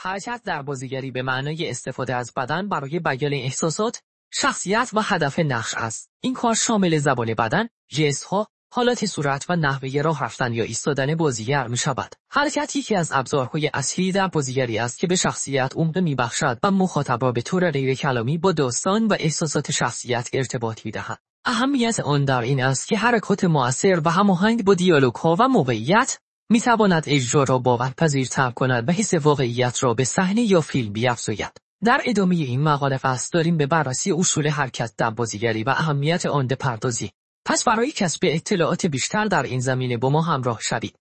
حرکت در بازیگری به معنای استفاده از بدن برای بیان احساسات، شخصیت و هدف نقش است. این کار شامل زبان بدن، ژست‌ها، حالات صورت و نحوه راه رفتن یا ایستادن بازیگر می شود. حرکت یکی از ابزارهای اصلی در بازیگری است که به شخصیت عمق می بخشد و مخاطب را به طور غیر کلامی با داستان و احساسات شخصیت ارتباط می دهد. اهمیت آن در این است که حرکات مؤثر و هماهنگ با دیالوگ‌ها و موقعیت می تواند اجرا را باورپذیرتر کند و حس واقعیت را به صحنه یا فیلم بیفزاید. در ادامه این مقاله فصل داریم به بررسی اصول حرکت در بازیگری و اهمیت آن بپردازیم. پس برای کسب اطلاعات بیشتر در این زمینه با ما همراه شوید.